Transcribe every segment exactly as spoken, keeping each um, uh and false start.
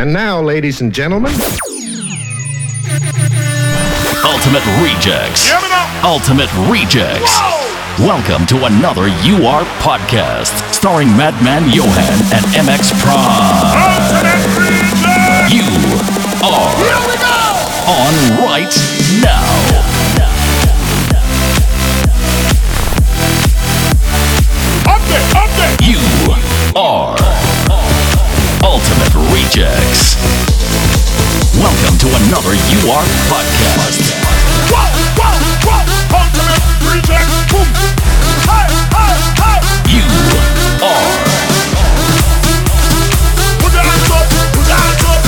And now, ladies and gentlemen, Ultimate Rejects. Give it up. Ultimate Rejects. Whoa. Welcome to another U R podcast starring Madman Johan and M X Prime. Ultimate Rejects. You are Here we go. on right now. Update, update. You are Ultimate Rejects. Welcome to another U R podcast. Whoa, whoa, whoa. Ultimate Rejects. Boom. Hey, hey, hey. You are Put your hands up, put your hands up.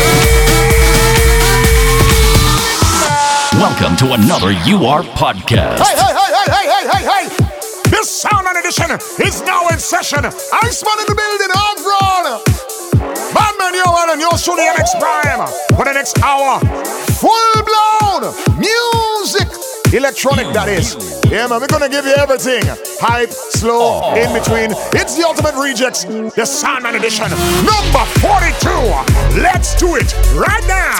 Welcome to another U R podcast. Hey, hey, hey, hey, hey, hey, hey, hey. This sound and edition is now in session. Iceman in the building, on ground. Batman, you and you're truly M X Prime. For the next hour, full blown music. Electronic, that is. Yeah, man, we're gonna give you everything. Hype, slow, oh. in between. It's the Ultimate Rejects, the Soundman edition. Number forty-two. Let's do it right now.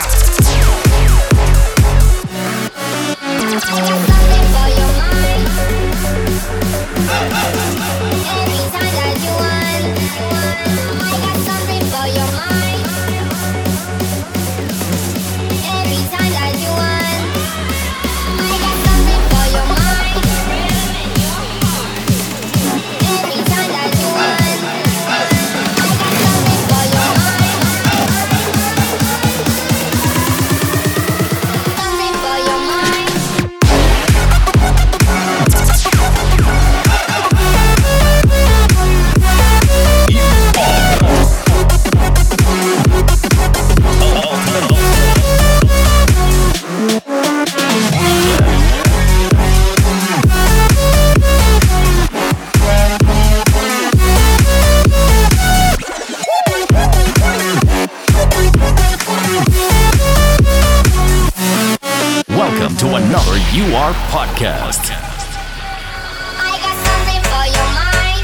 Welcome to another U R podcast. I got something for your mind.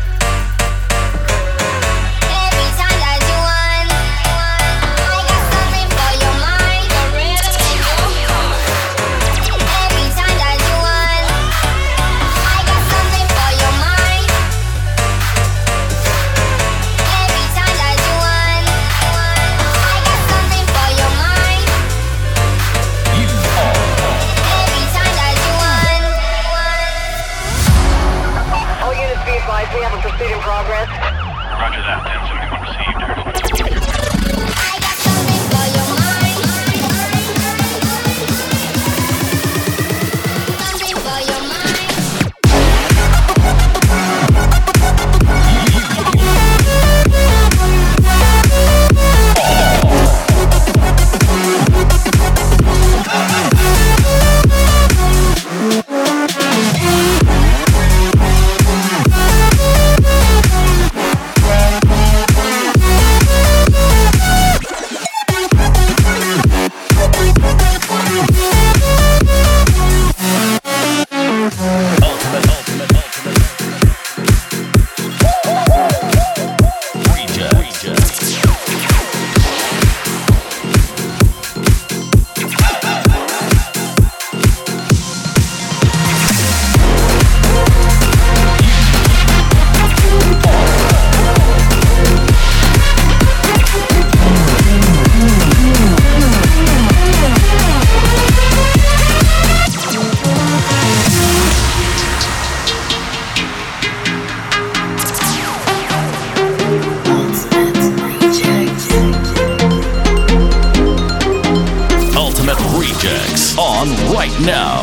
Every time that you want, I got something for your mind. Every time that you want, I got something for your mind. Every time that you want, I got something for your mind. Every time that you want. All units be advised, we have a pursuit in progress. Roger that, ten seventy-one received. I got something for your mind. Something for your mind. Ultimate Rejects on right now.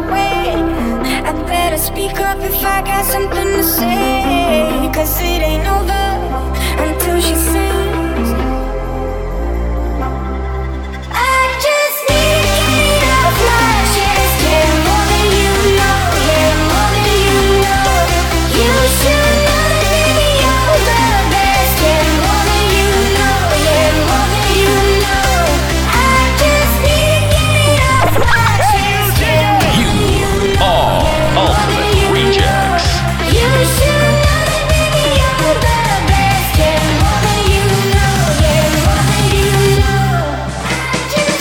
way. I better speak up if I got something to say. Cause it ain't over until she sings. I just need to get off my chest. Yeah, more than you know. Yeah, more than you know. You should know that baby you're the best. Yeah, more than you know. Yeah, more than you know. I just need to get off my chest. Yeah, You are Ultimate Rejects. you should know that baby you're the best. Yeah, more than you know. Yeah, more than you know. I just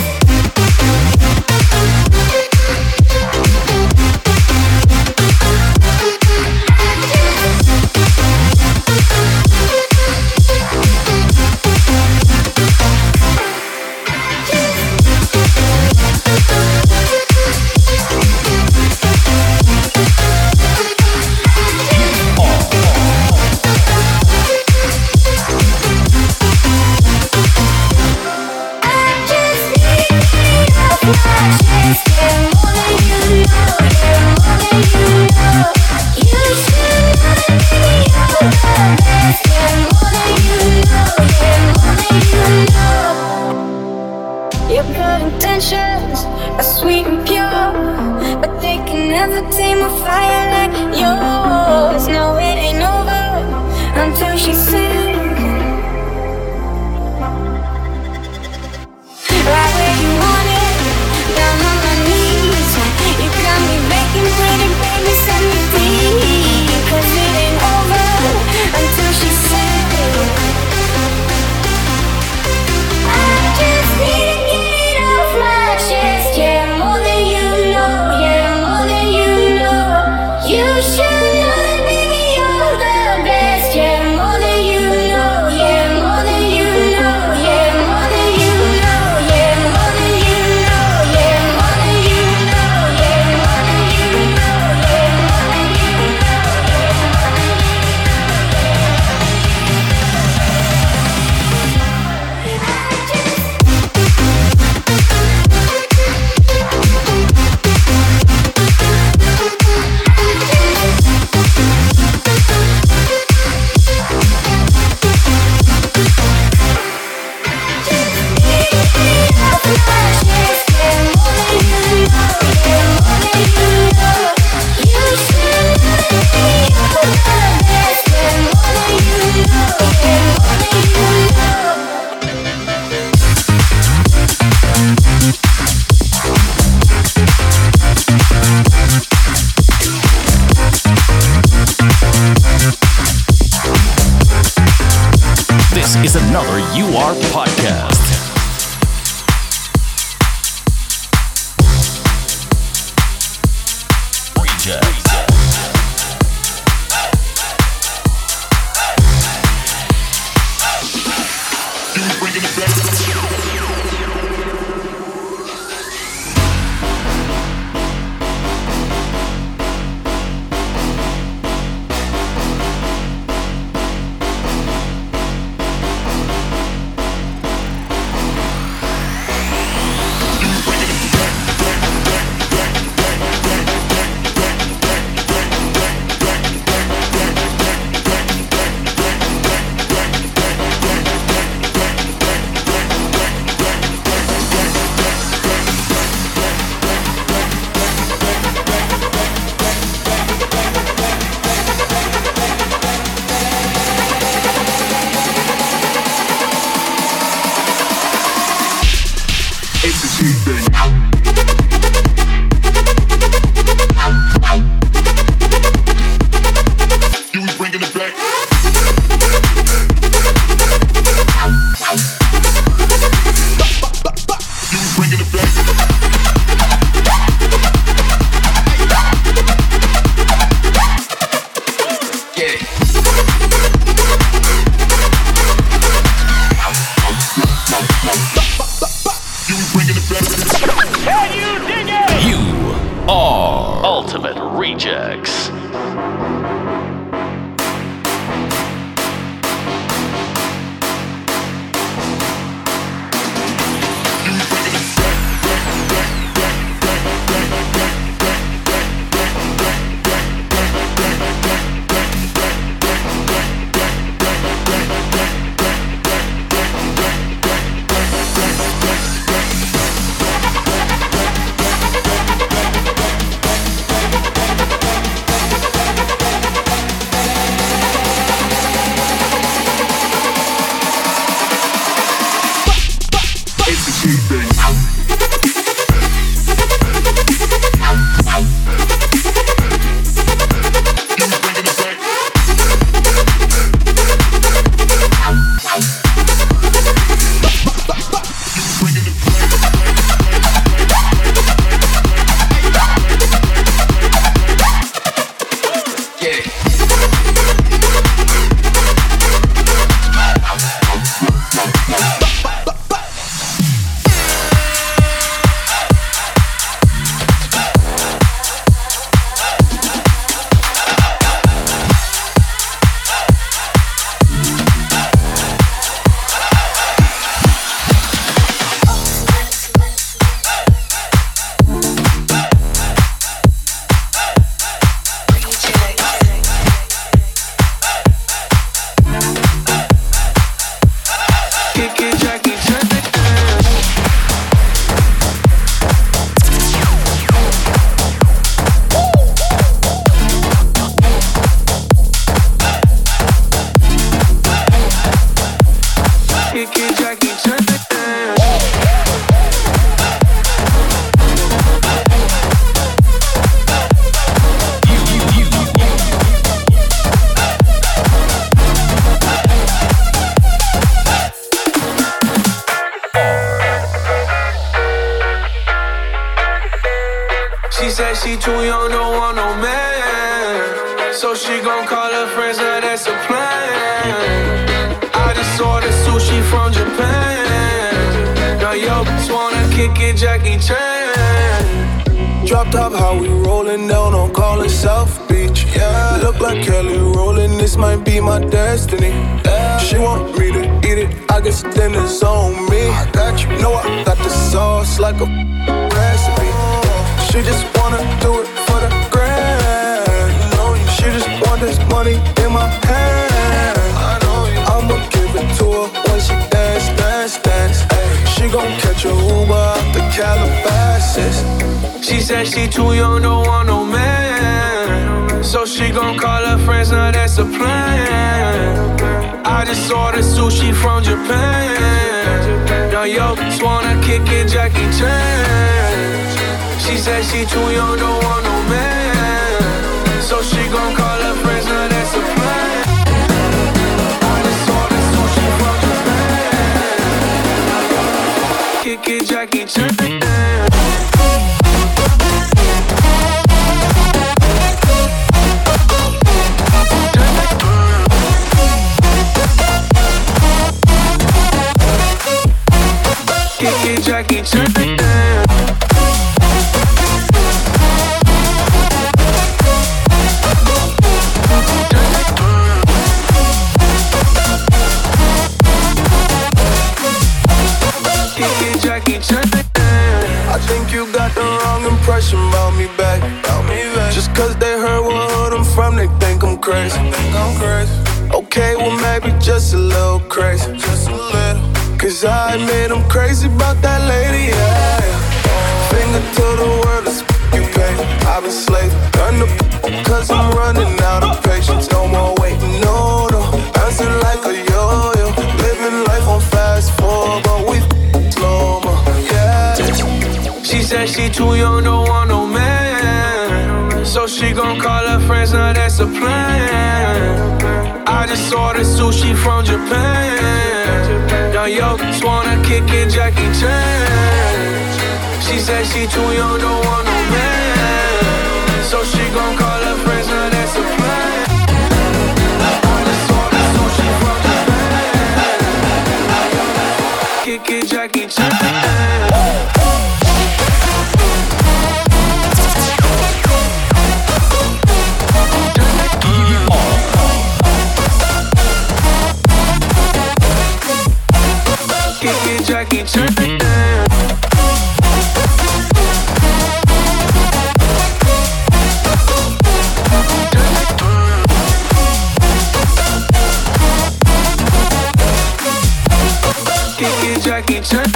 your good intentions are sweet and pure, but they can never tame a fire like yours. No, it ain't over until she sings. Right where you want it, down on my knees. You got me making pretty baby, set me free. Cause it ain't over until she sings. I just need to get off my chest. Yeah, more than you know. Yeah, more than you know. You should know that baby you're the best. Yeah, more than you know. Yeah, more than you know. Yeah, more than you know. Yeah, more than you know. Yeah, more than you know. Yeah, more than you know. Yeah, more than you This is another U R podcast. Rejects. Ultimate Rejects. young, don't want no man. So she gon' call her friends, now that's a plan. I just ordered sushi from Japan. Now yo, just wanna kick it, Jackie Chan. Drop top, how we rollin' down on College South Beach. Yeah, look like Kelly rollin', this might be my destiny. Yeah. She want me to eat it, I guess then it's on me. I got you, know I got the sauce like a recipe. She just wanna do it for the grand. She just want this money in my hand. I'ma give it to her when she dance, dance, dance. She gon' catch a Uber out the Calabasas. She said she too young, don't want no man. So she gon' call her friends, now that's a plan. I just ordered sushi from Japan. Now yo, just wanna kick it, Jackie Chan. She said she too young, don't want no man. So she gon' call her friends, now that's a plan. I just ordered sushi from Japan. Kick it, Jackie Chan. Jackie Chan. Jackie Chan. I think you got the wrong impression about me back. Just cause they heard what hood I'm from, they think I'm crazy. Okay, well maybe just a little crazy. Just a little. Cause I admit I'm crazy about that lady, yeah. Finger to the world, it's you pay. I've been slave, done the cause I'm running out of patience. No more waiting, no, no. Bouncing like a yo-yo. Living life on fast forward, but we slow-mo, yeah. She said she too young, don't want no man. So she gon' call her friends, now that's a plan. I just ordered sushi from Japan. Now yo, just wanna kick it, Jackie Chan. She said she too young, don't want no man. So she gon' call her friends, now that's a plan. I just ordered sushi from Japan. Kick it, Jackie Chan. Jackie Chan. Jackie Chan.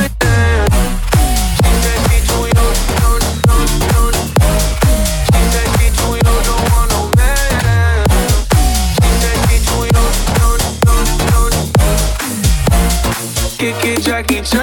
Jackie Chan.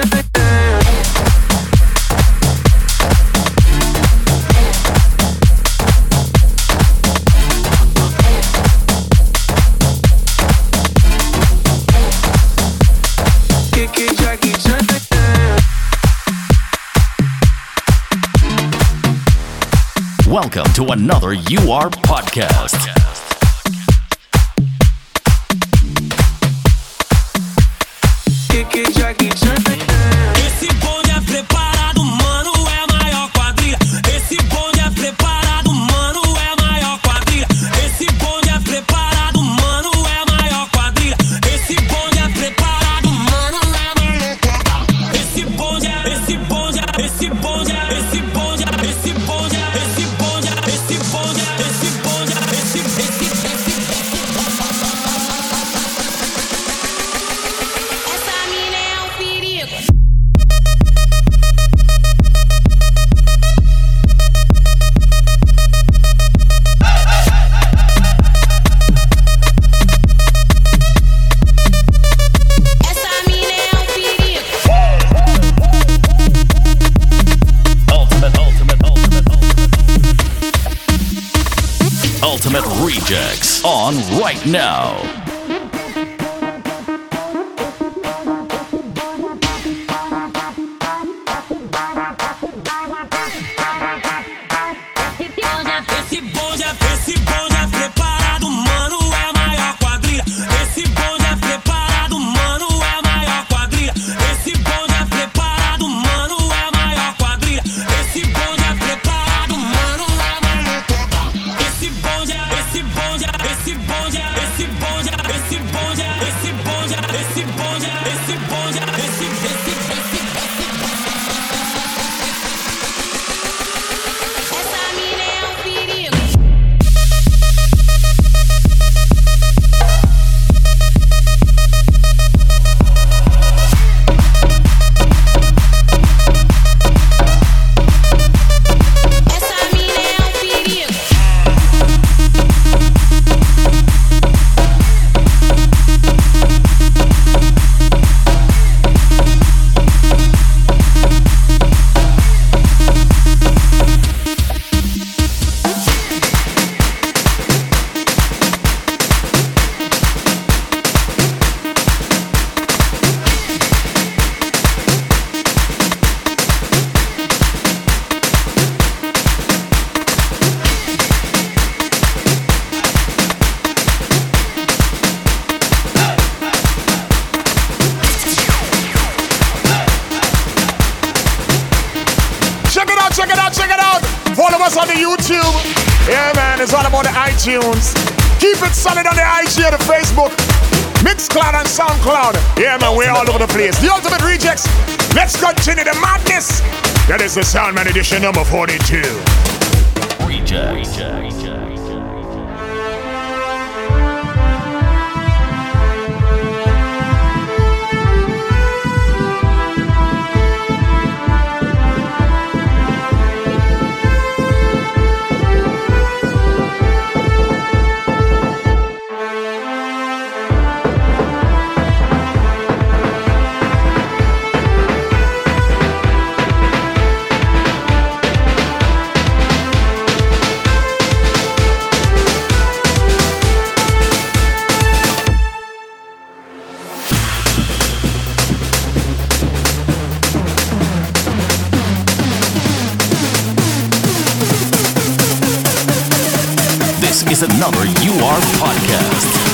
Welcome to another U R podcast. Jackie Chan. Esse bonde é preparado, mano, é a maior quadrilha. Esse bonde é preparado, mano, é a maior quadrilha. Esse bonde é preparado, mano, é a maior quadrilha. Esse bonde é preparado, mano, é a maior quadrilha. Esse bonde é, esse bonde é, esse bonde é, esse bonde é, esse bonde é, esse bonde é, esse bonde é, esse bonde é, esse, esse, esse. Essa mina é um perigo. Ultimate Rejects on right now. Esse bonde é é, esse bonde é preparado, mano, é a maior quadrilha. Esse bonde é preparado, mano, é a maior quadrilha. Esse bonde é preparado, mano, é a maior quadrilha. Esse bonde é preparado, mano, é a maior quadrilha. Esse bonde é, esse bonde é, esse bonde é, esse bonde é, esse bonde é, esse bonde é, esse bonde é, esse bonde é, esse, esse, esse, essa mina é um perigo. Essa mina é um perigo. Check it out, check it out, check it out. Follow us on the YouTube. Yeah, man, it's all about the iTunes. Keep it solid on the I G and the Facebook. Mixcloud and Soundcloud. Yeah, man, we're all over the place. The Ultimate Rejects. Let's continue the madness. That is the Soundman edition number forty-two. Reject. Reject. Reject. This is another U R podcast.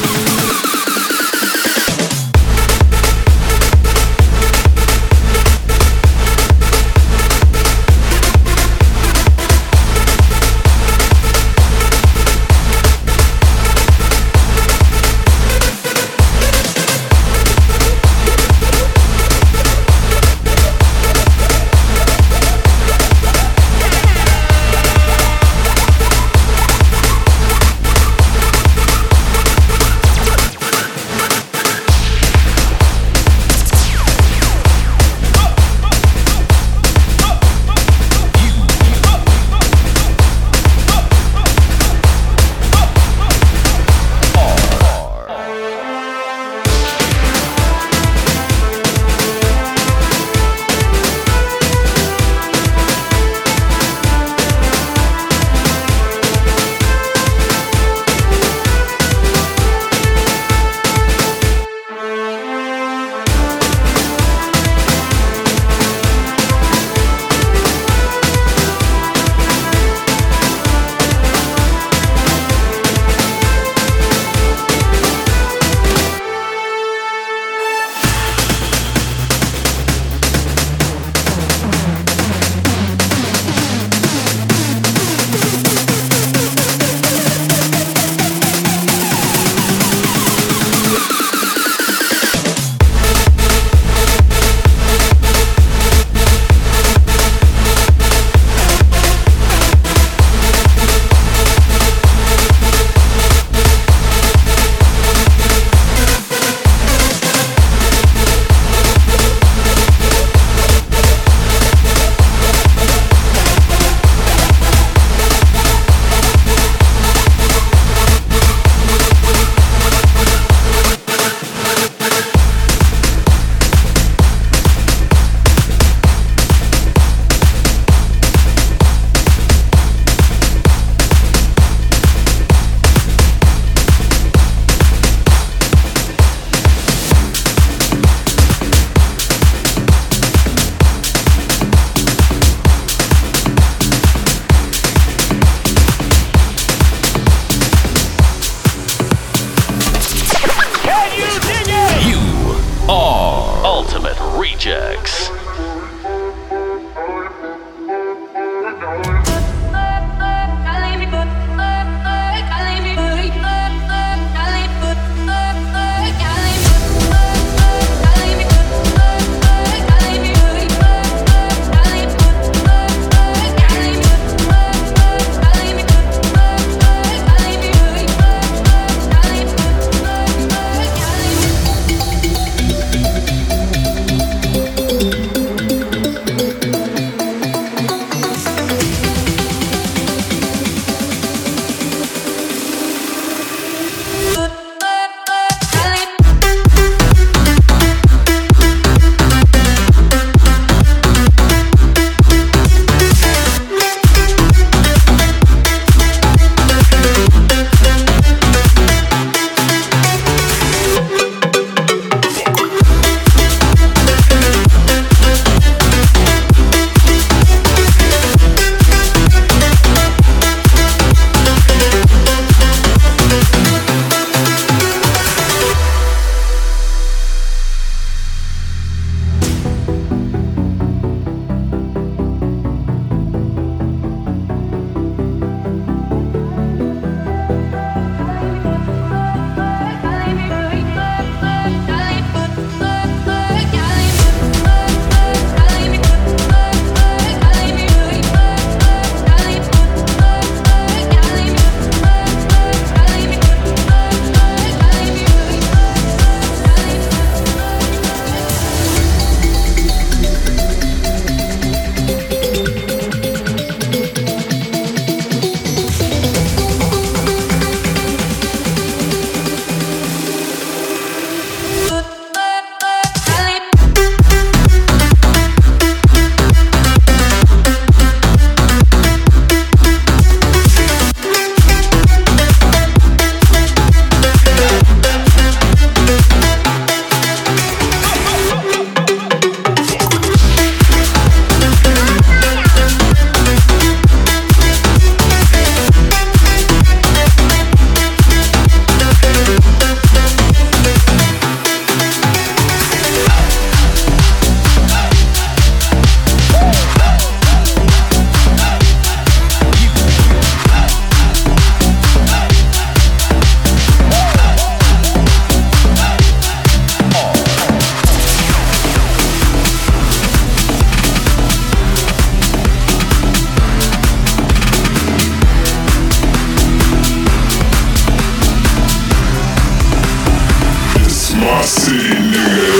city, nigga.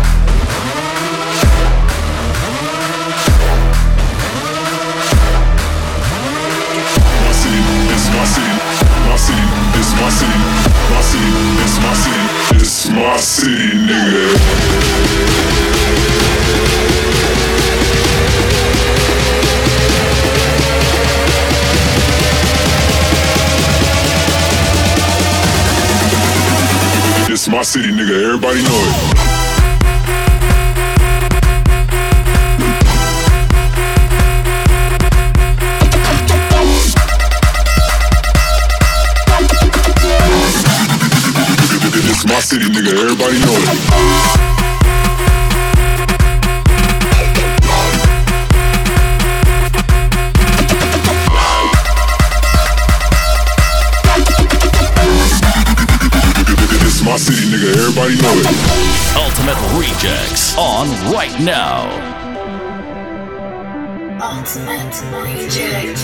My city, it's my city. My city, it's my city. My city, it's my city. It's my city, nigga. It's my city, nigga. Everybody know it. It's my city, nigga. Everybody know it. My city, nigga, everybody know it. Ultimate Rejects on right now. Ultimate Rejects.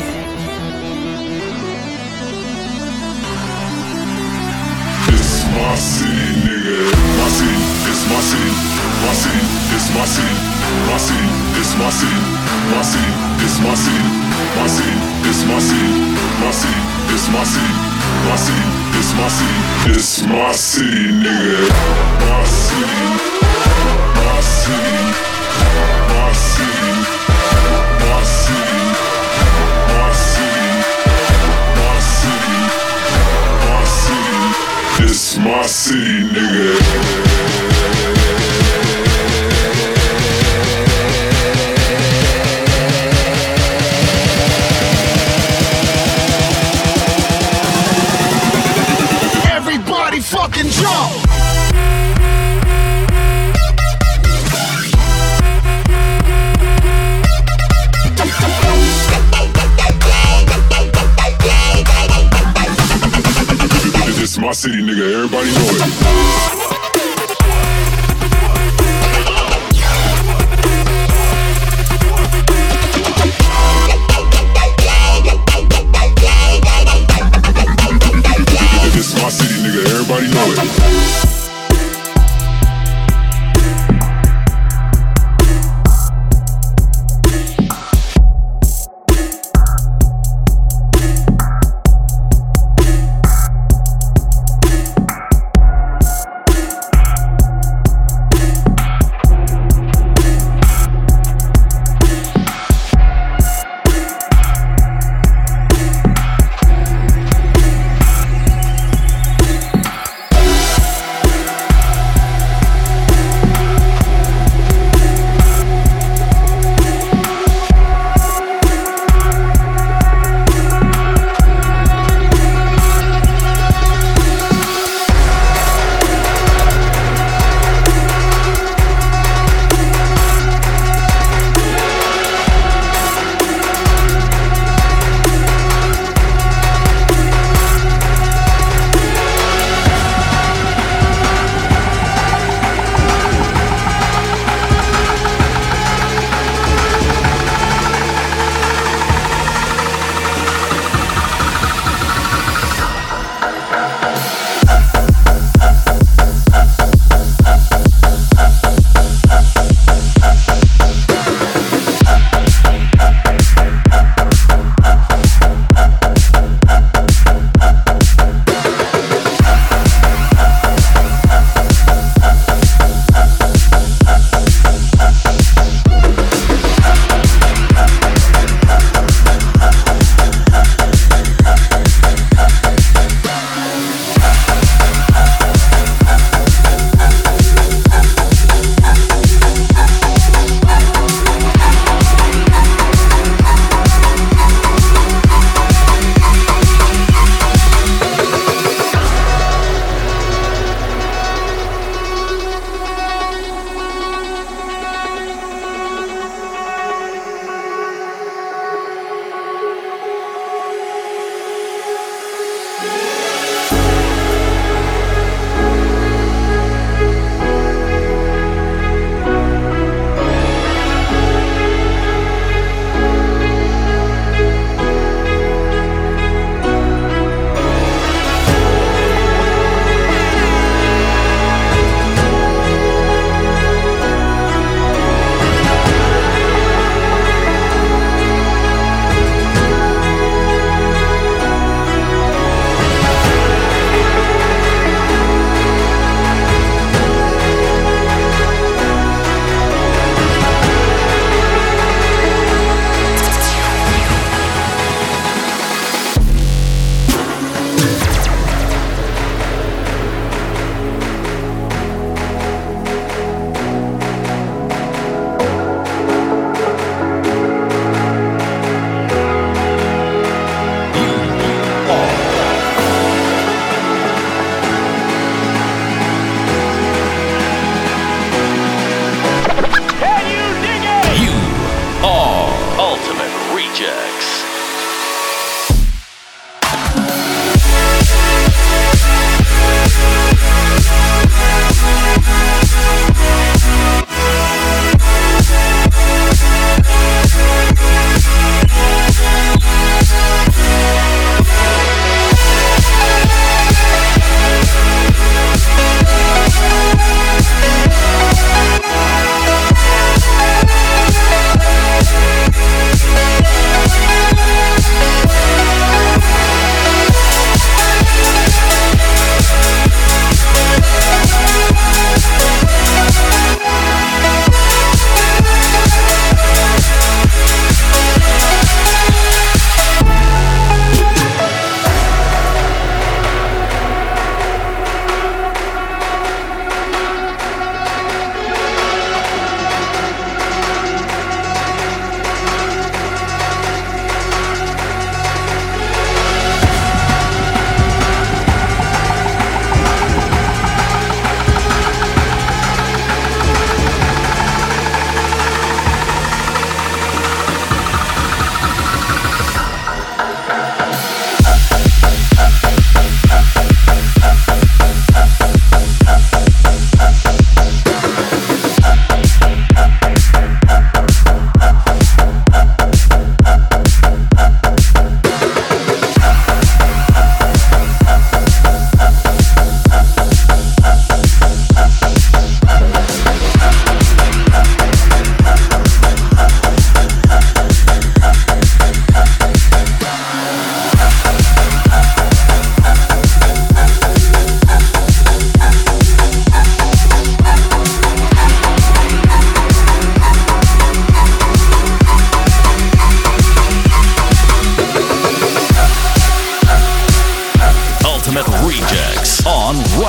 It's my city, nigga. My city, it's my city. My city, it's my city. My city, it's my city. My city, it's my city. My city, it's my city. My city, it's my city. My city, it's my city. It's my city, nigga. My city. My city. My city. My city. My city. My city. My city. It's my city, nigga. Fucking jump! It's my city, nigga. Everybody know it. It's my city, nigga. Everybody know it.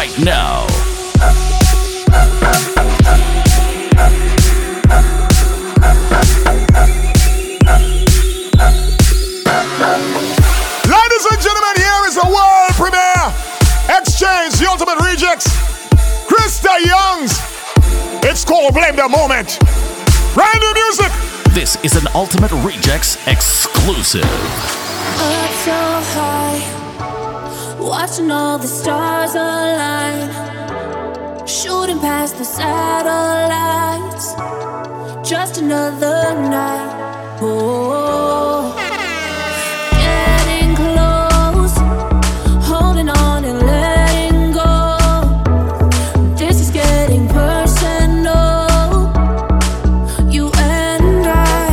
right now. Ladies and gentlemen, here is a world premiere. Exchange, the ultimate rejects. Krista Youngs. It's called Blame the Moment. Brand new music. This is an Ultimate Rejects exclusive. Up so high, watching all the stars align, shooting past the satellites. Just another night. Oh, getting close, holding on and letting go. This is getting personal. You and I,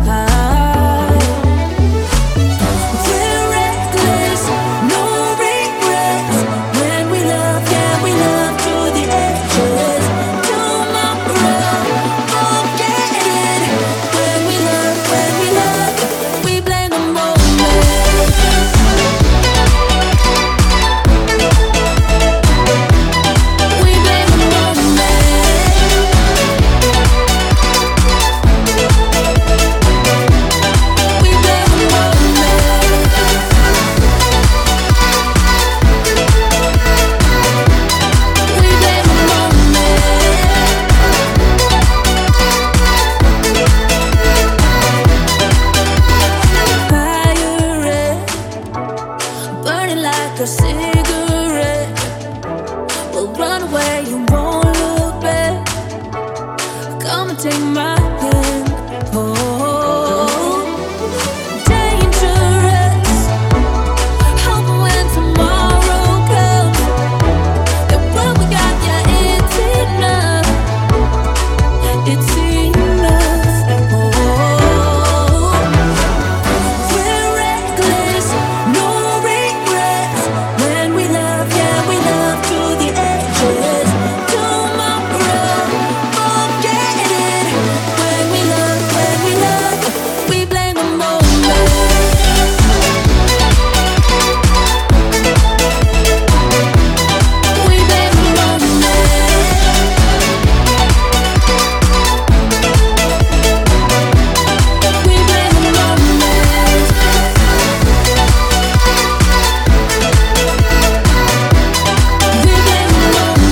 we're reckless, no regrets. When we love, yeah, we love to the edges. Tomorrow, forget it. When we love, when we love, we blame the moment. We blame the moment. We blame the moment. We blame the moment. Fire red, burning like a cigarette. We'll run away, you won't look back. Come and take my hand. Oh, dangerous. Hoping when tomorrow comes, that what we got, yeah, it's enough. It's enough. Oh, we're reckless, no regrets. When we love, yeah, we love to the edges. Tomorrow, forget it. When we love, when we love, we blame the moment. We blame the moment. We blame the moment. We blame the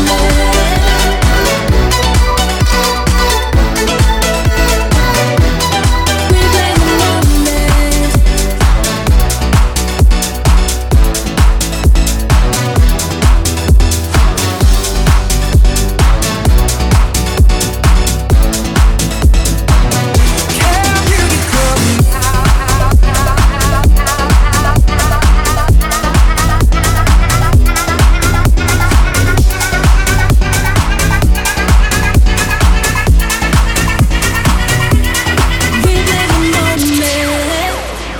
moment. We blame the moment. We blame the moment.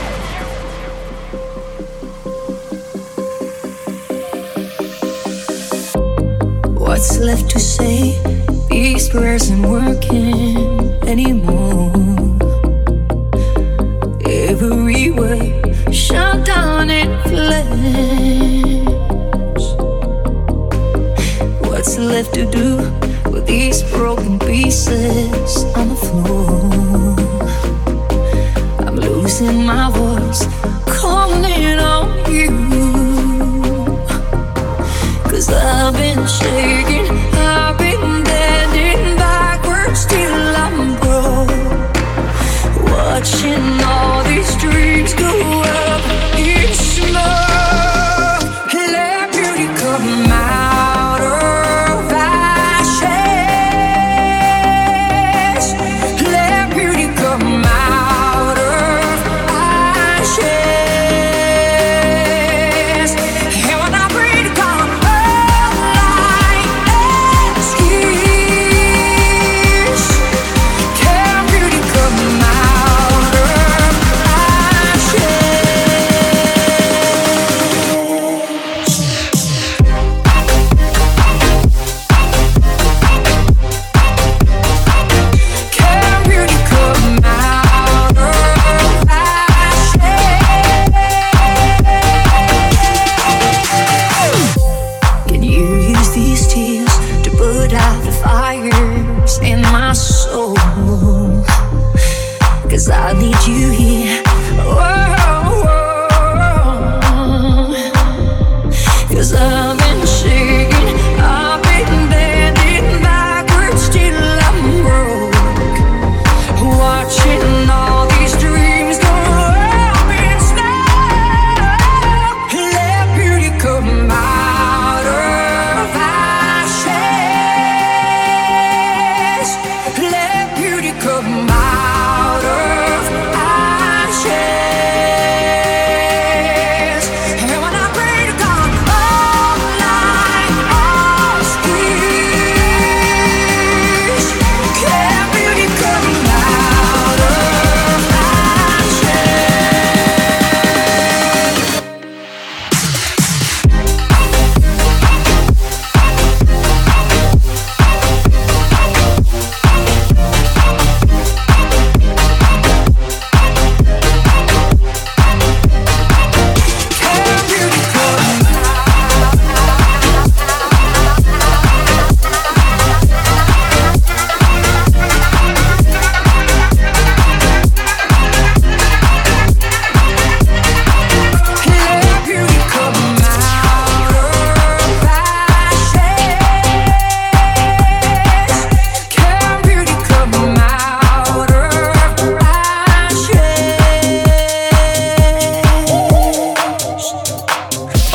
What's left to say? These prayers aren't working anymore. Every way shut down in flames. What's left to do with these broken pieces on the floor? I'm losing my voice, calling on you. Cause I've been shaking, I've been bending backwards till I'm broke. Watching all these dreams go up in smoke. Let beauty come out of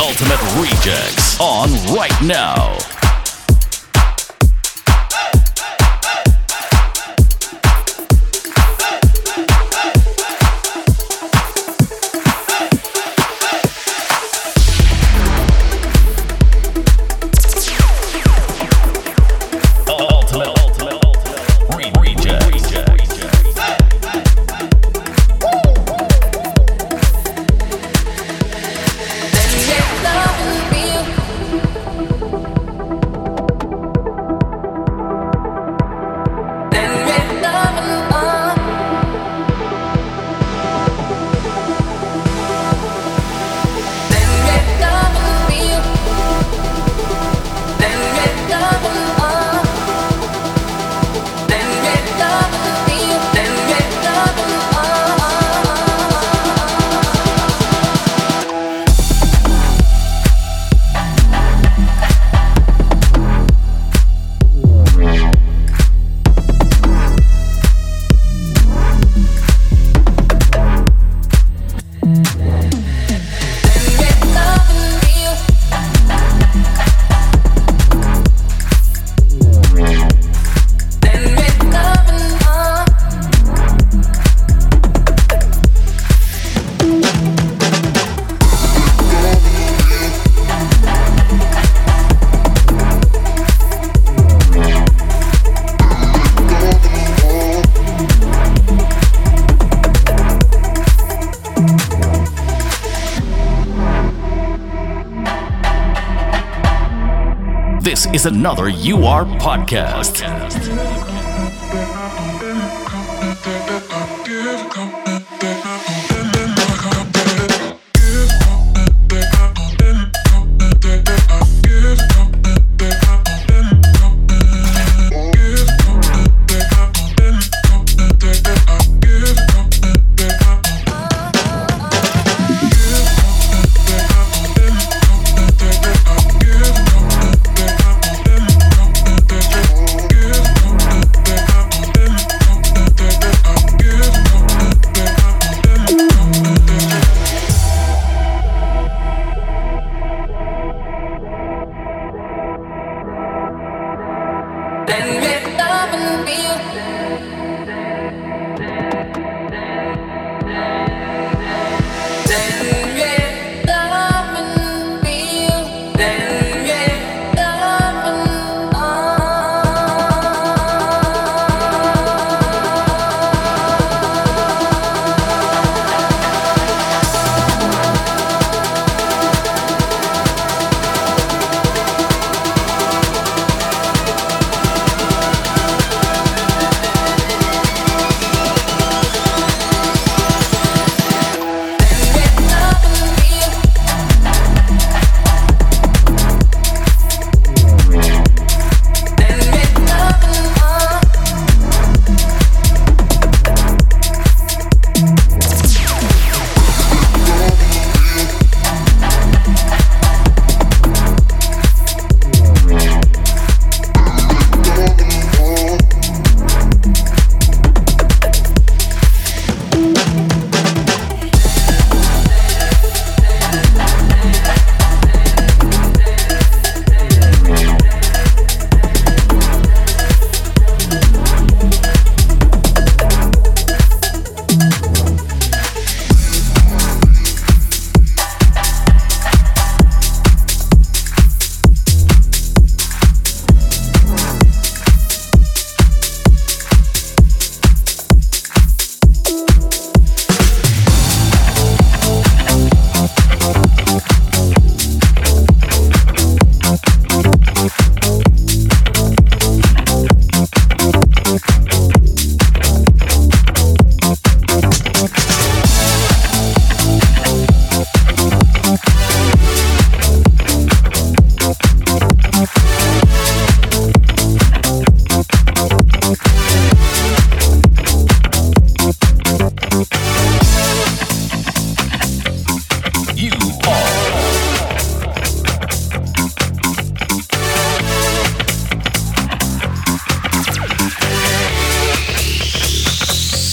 Ultimate Rejects on right now. This is another U R podcast.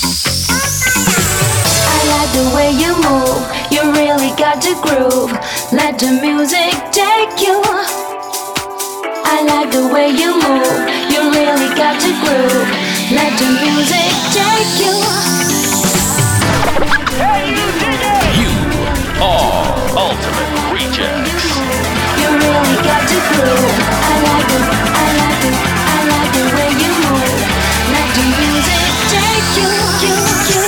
the way you move, you really got the groove. Let the music take you. I like the way you move. You really got to groove. Let the music take you. You are Ultimate Rejects. You really got to groove. I like it, I like it, I like the way you move. Let the music take you, you, you.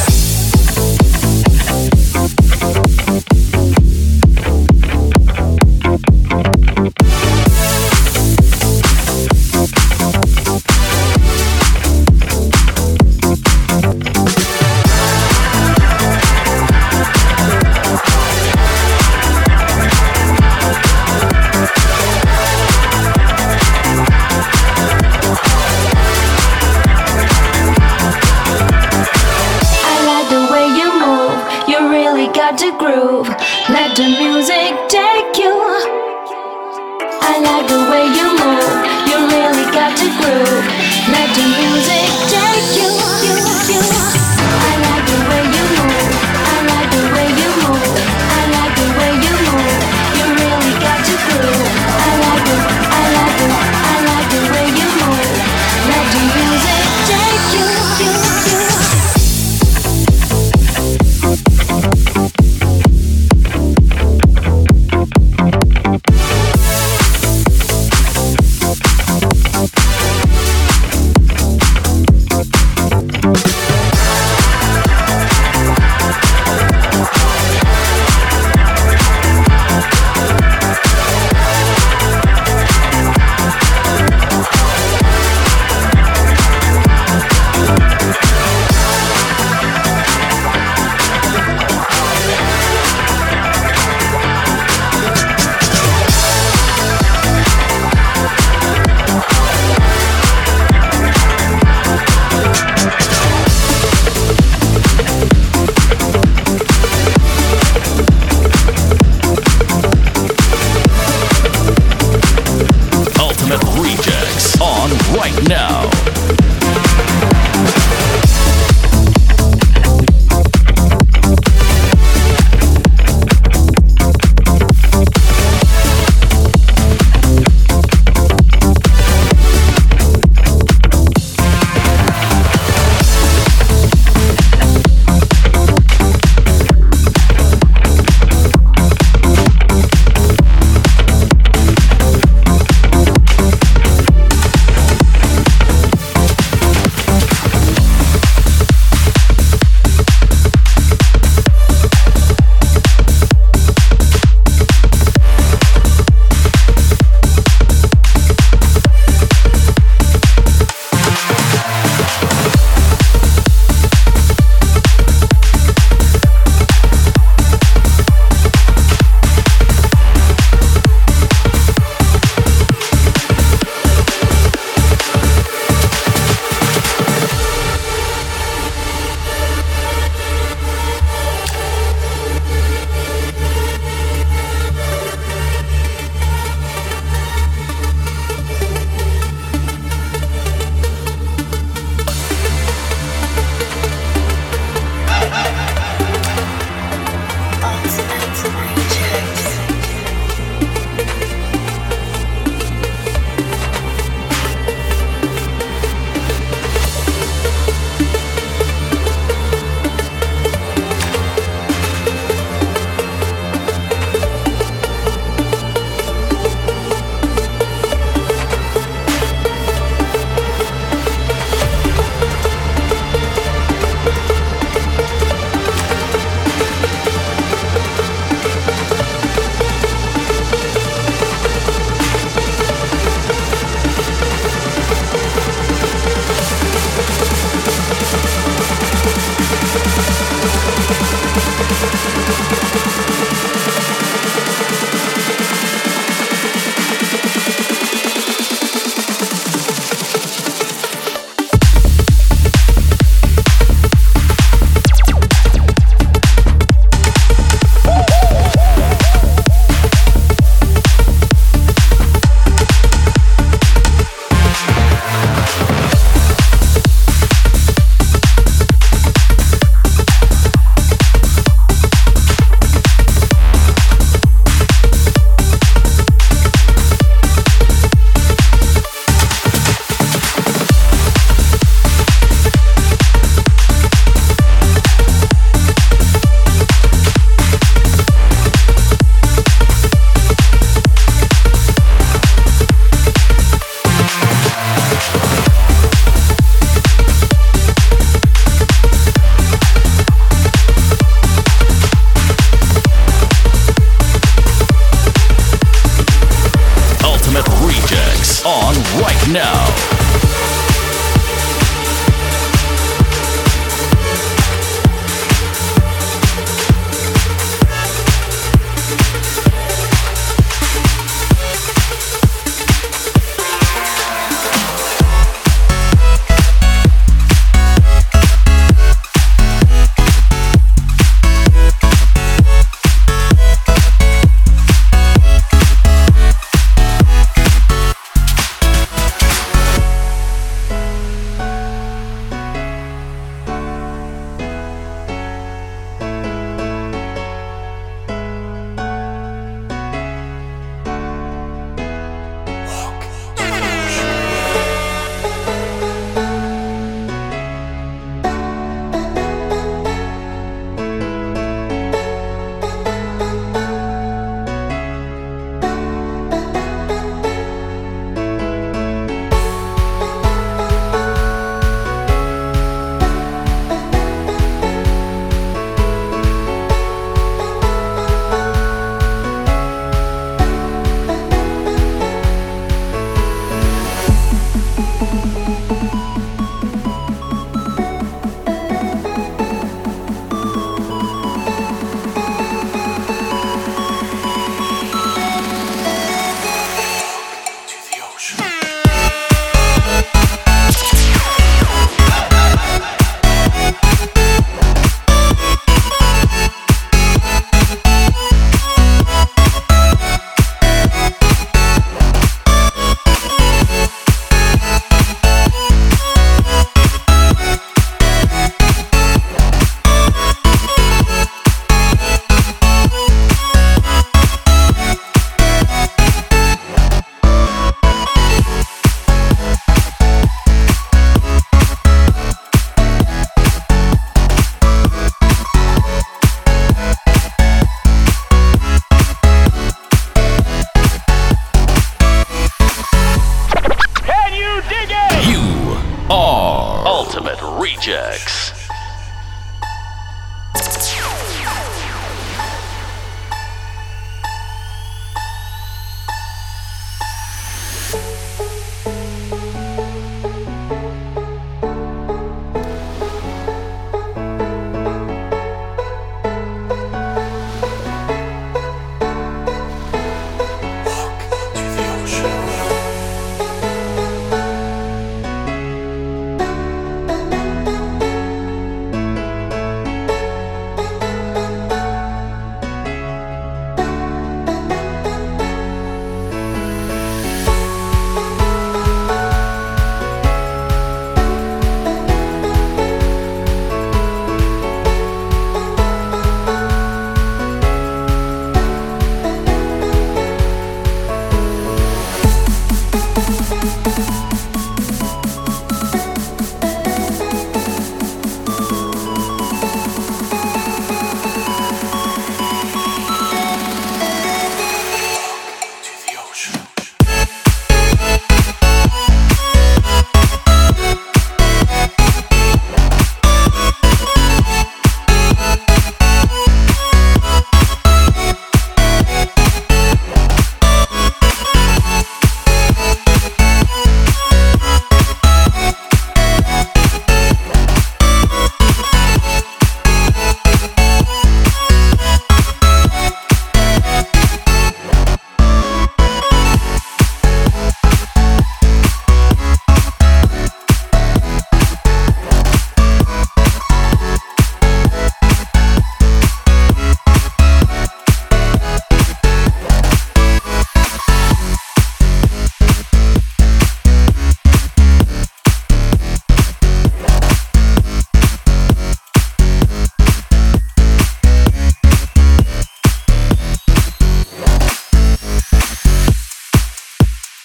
To groove, let the music take you. I like the way you move. You really got to groove. Let the music take you. you, you. I like the way you move. I like the way you move. I like the way you move. You really got to groove. I like it. I like it. I like the way you move. Let the music take you. you, you.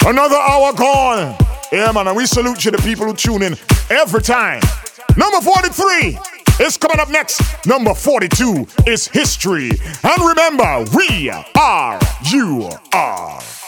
Another hour gone. Yeah, man, and we salute you, the people who tune in every time. Number forty-three is coming up next. Number forty-two is history. And remember, we are, you are.